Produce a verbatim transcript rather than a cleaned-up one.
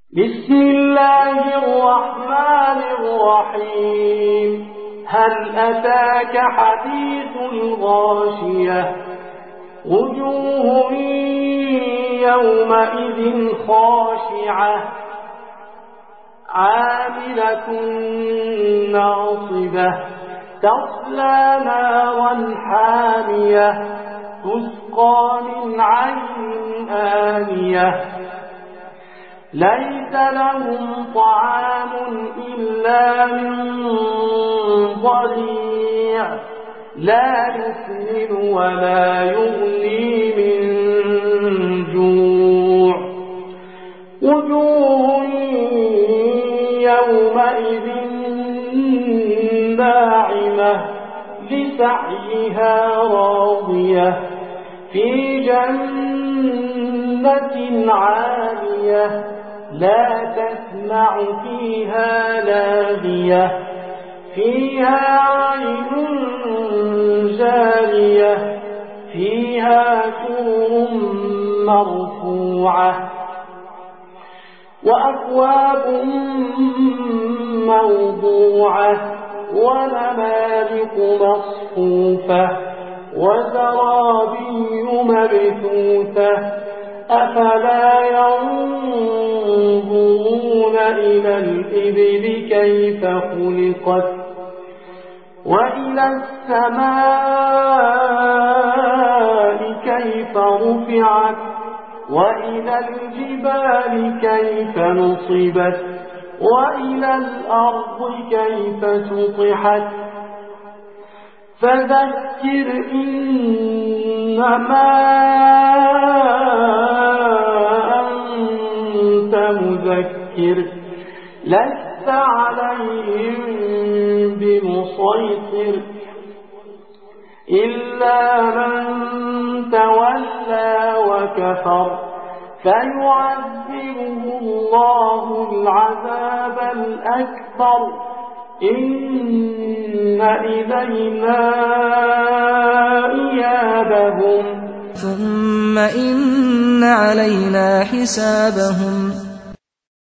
بسم الله الرحمن الرحيم. هل أتاك حديث الغاشية؟ وجوه يومئذ خاشعة عاملة ناصبة تصلى نارا حامية تسقى من عين آنية ليس لهم طعام إلا من ضريع لا يسمن ولا يغني من جوع. وجوه يومئذ ناعمة لسعيها راضية في جنة عالية لا تسمع فيها لاغية فيها عين جارية فيها سرر مرفوعة وأكواب موضوعة ونمارق مصفوفة وزرابي مبثوثة أفلا ينظرون إلى الإبل كيف خلقت وإلى السماء كيف رفعت وإلى الجبال كيف نصبت وإلى الأرض كيف سطحت فذكر إنما أنت مذكر لست عليهم بمسيطر إلا من تولى وكفر فيعذبه الله العذاب الأكبر إن إلينا إيابهم ثم إن علينا حسابهم